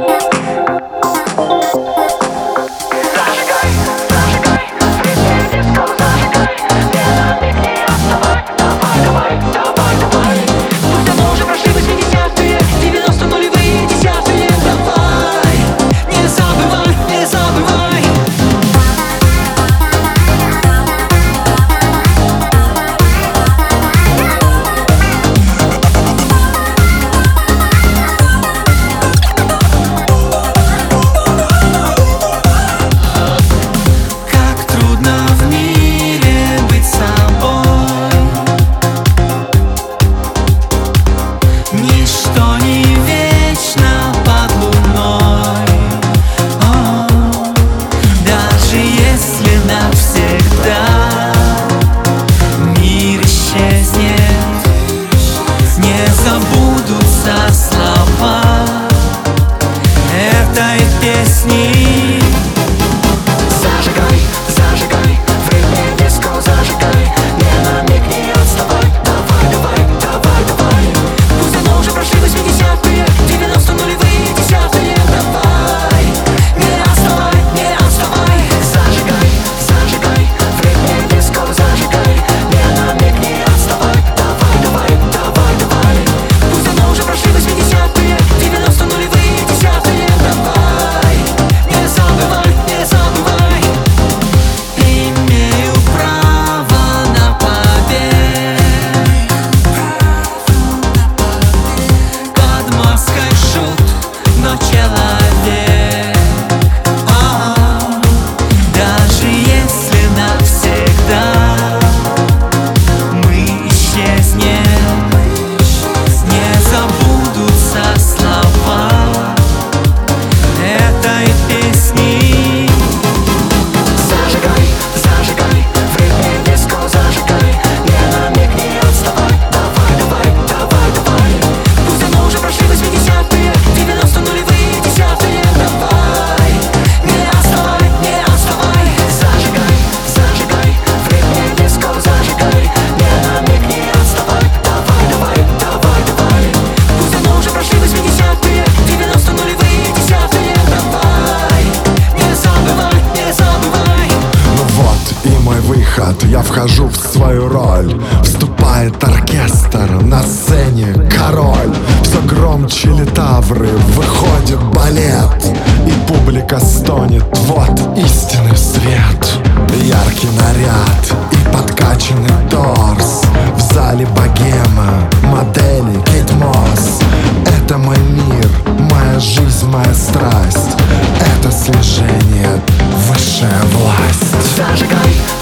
Я вхожу в свою роль. Вступает оркестр, на сцене король. Все громче литавры, выходит балет, и публика стонет: вот истинный свет. Яркий наряд и подкачанный торс. В зале богема, модели Кейт Мосс. Это мой мир, моя жизнь, моя страсть. Это слежение, высшая власть. Зажигай.